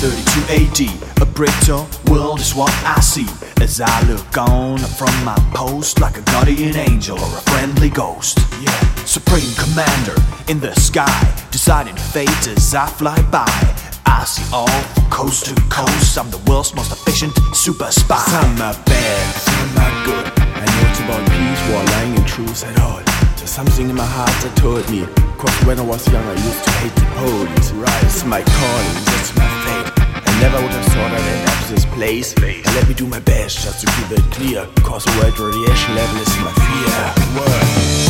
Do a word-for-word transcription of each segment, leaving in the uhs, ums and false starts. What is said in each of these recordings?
thirty-two A D, a brittle world is what I see as I look on from my post like a guardian angel or a friendly ghost. Yeah, Supreme Commander in the sky, deciding fate as I fly by. I see all from coast to coast. I'm the world's most efficient super spy. Some are bad, some are good. I know it's about peace, war, lying and truth at all. There's something in my heart that told me, cause when I was young I used to hate the police. Right, it's my calling, that's my fate. I never would have thought I'd end up this place. And let me do my best just to keep it clear, cause the world radiation level is my fear. Word.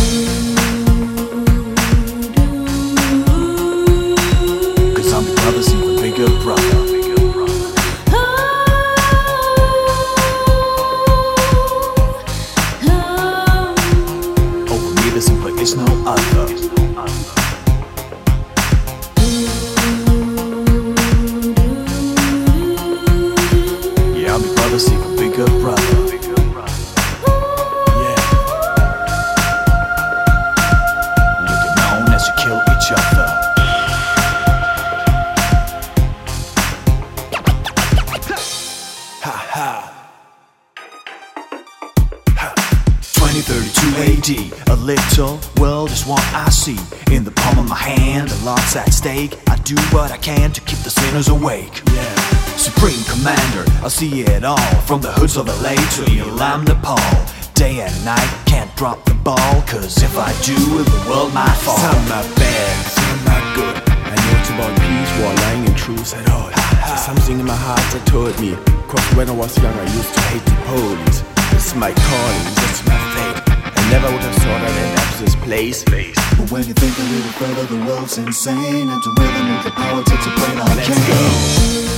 I'm the brother's even bigger brother. Over me there simply is no other. Yeah, I'm the brother's even bigger brother. Yeah. You get known as you kill each other. twenty thirty-two A D, a little world is what I see. In the palm of my hand, a lot's at stake. I do what I can to keep the sinners awake. Yeah, Supreme Commander, I see it all, from the hoods of L A to Ulam, Nepal. Day and night, can't drop the ball, cause if I do, the world might fall. Some are bad, some are good. I know it's about peace, war, lying and truth at all. There's something in my heart that told me, cause when I was young I used to hate the police. It's my calling, that's my fate. I never would have thought I'd end up this place. But when you think a little further, the world's insane, and to rhythm and the power takes a brain arcane. Let's go.